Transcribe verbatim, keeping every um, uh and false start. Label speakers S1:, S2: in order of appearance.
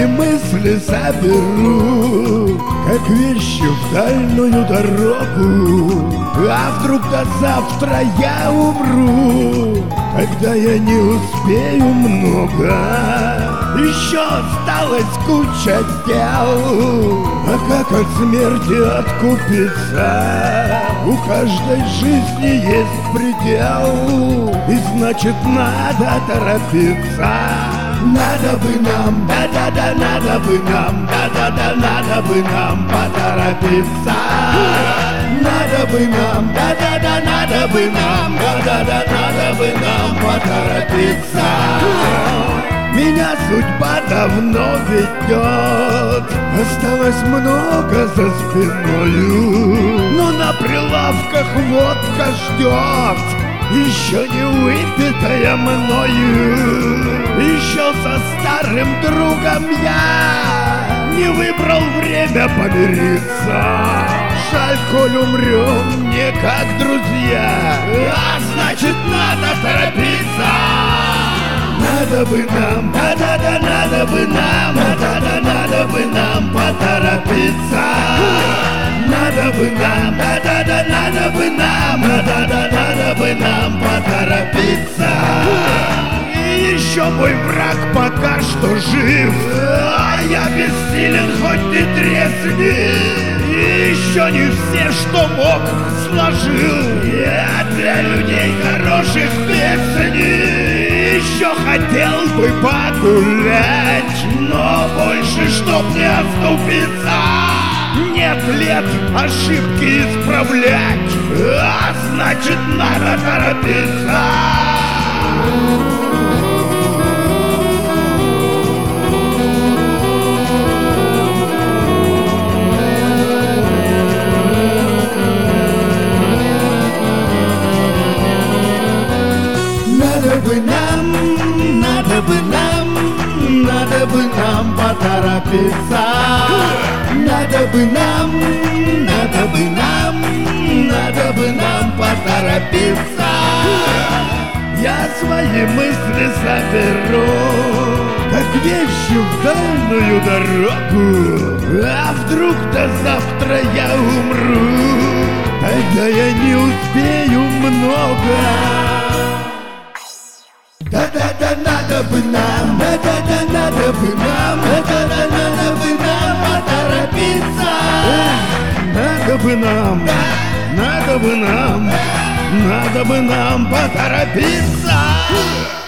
S1: мысли соберу, как вещи в дальнюю дорогу. А вдруг до завтра я умру, тогда я не успею много. Еще осталась куча дел, а как от смерти откупиться? У каждой жизни есть предел, и значит надо торопиться. Надо бы нам, да-да-да, надо бы нам, да-да-да, надо бы нам поторопиться. Надо бы нам, да-да-да, надо бы нам, да-да-да, надо бы нам поторопиться. Меня судьба давно ведет, осталось много за спиною, но на прилавках водка ждет, еще не выпитая мною. Еще со старым другом я не выбрал время помириться. Жаль, коль умрем не как друзья, а значит надо торопиться. Надо бы нам, да-да-да, надо бы нам, да-да-да, надо бы нам поторопиться. Надо бы нам, да-да-да, надо бы нам, да-да-да, надо бы нам поторопиться. И еще мой враг пока что жив, а я бессилен, хоть ты тресни. И еще не все, что мог, сложил я для людей хороших песни. Еще хотел бы погулять, но больше чтоб не оступиться. Нет лет ошибки исправлять, а значит надо торопиться. Надо бы нам, надо бы нам, надо бы нам поторопиться. Надо бы нам, надо бы нам, надо бы нам поторопиться. Я свои мысли соберу, как вещи в дальнюю дорогу. А вдруг до завтра я умру, тогда я не успею много. Да-да-да, надо бы нам, да-да-да, надо бы нам, да-да-да, надо бы нам поторопиться. Надо бы нам, надо бы нам, надо бы нам поторопиться.